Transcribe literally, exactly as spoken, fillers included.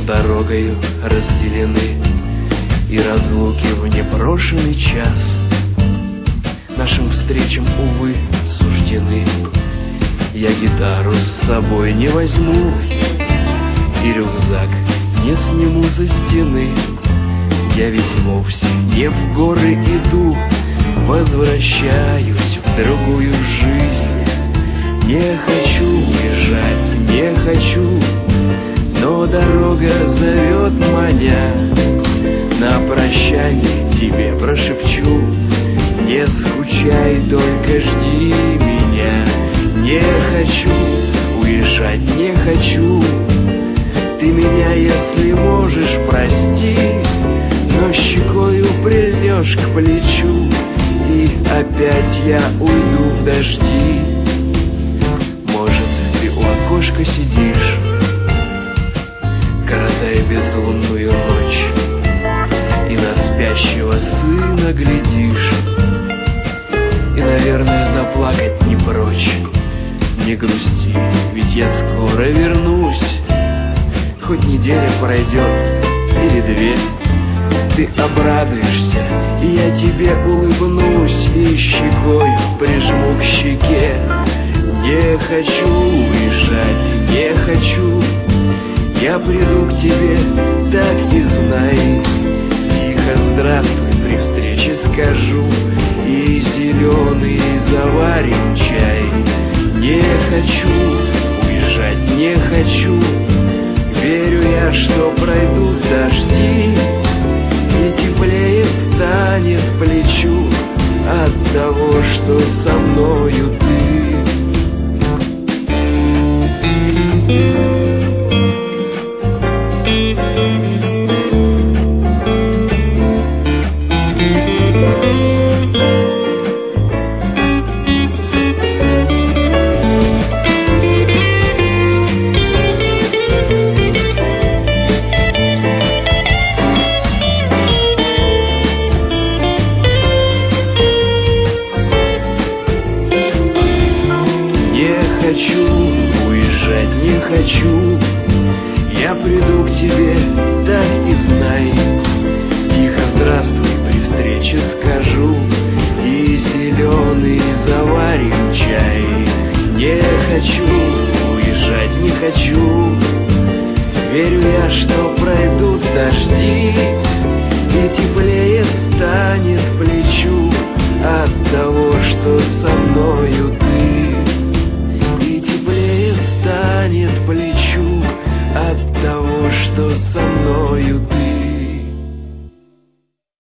дорогою разделены, и разлуки в непрошенный час нашим встречам, увы, суждены. Я гитару с собой не возьму, и рюкзак не сниму за стены. Я ведь вовсе не в горы иду, возвращаюсь в другую жизнь. Не хочу уезжать, не хочу, но дорога зовет маня. На прощание тебе прошепчу: не скучай, только жди меня. Не хочу уезжать, не хочу, ты меня, если можешь, прости, но щекою прильнешь к плечу, и опять я уйду в дожди. Может, ты у окошка сидишь, коротая безлунную ночь, и на спящего сына глядишь, и, наверное, заплакать не прочь. Не грусти, ведь я скоро вернусь, хоть неделя пройдет или две. Ты обрадуешься, и я тебе улыбнусь, и щекой прижму к щеке. Не хочу уезжать, не хочу, я приду к тебе, так и знай. Тихо здравствуй, при встрече скажу, и зеленый заварим чай. Не хочу уезжать, не хочу, верю я, что пройдут дожди, и теплее станет плечу от того, что со мною ты. Хочу, я приду к тебе, так и знай. Тихо здравствуй, при встрече скажу, и зеленый заварим чай. Не хочу уезжать, не хочу, верю я, что пройдут дожди, и теплее станет плечу от того, что со